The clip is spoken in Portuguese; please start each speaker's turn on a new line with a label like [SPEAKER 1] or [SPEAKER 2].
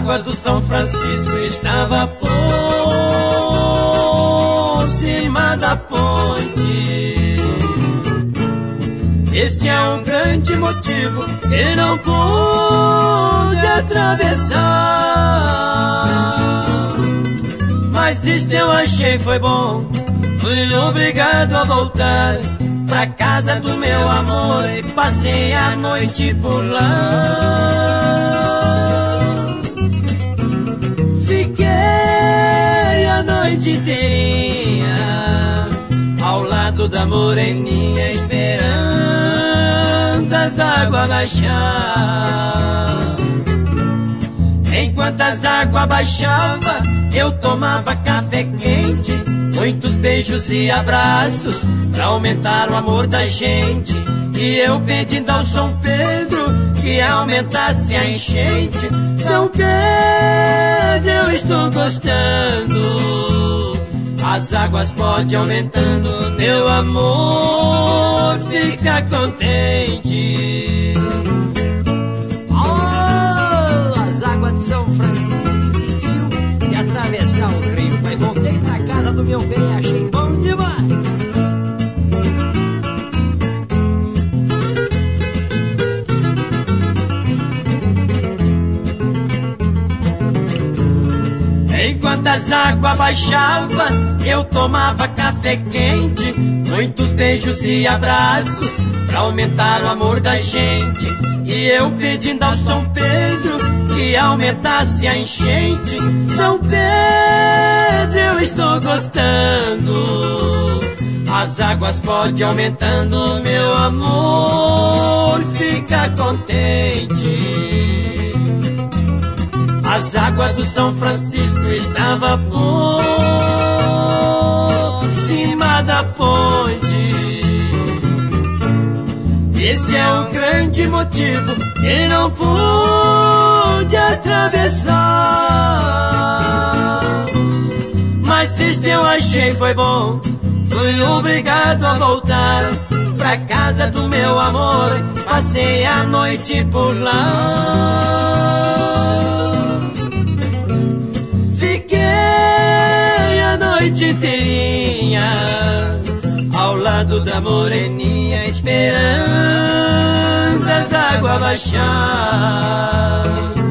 [SPEAKER 1] águas do São Francisco estava por cima da ponte. Este é um grande motivo que não pude atravessar. Mas isto eu achei foi bom, fui obrigado a voltar pra casa do meu amor e passei a noite por lá. Fiquei a noite inteirinha ao lado da moreninha, esperando as águas baixar. Enquanto as águas baixavam, eu tomava café quente, muitos beijos e abraços pra aumentar o amor da gente. E eu pedindo ao São Pedro que aumentasse a enchente. São Pedro, eu estou gostando, as águas podem aumentando, meu amor fica contente.
[SPEAKER 2] Oh, as águas de São Francisco impediu de atravessar o rio, mas voltei pra casa do meu bem, achei bom demais.
[SPEAKER 1] Enquanto as águas baixavam, eu tomava café quente, muitos beijos e abraços pra aumentar o amor da gente. E eu pedindo ao São Pedro que aumentasse a enchente. São Pedro, eu estou gostando, as águas podem aumentando, meu amor fica contente. As águas do São Francisco estavam por cima da ponte. Esse é o grande motivo que não pude atravessar. Mas isto eu achei foi bom, fui obrigado a voltar pra casa do meu amor, passei a noite por lá. Noite inteirinha ao lado da moreninha, esperando as águas baixar.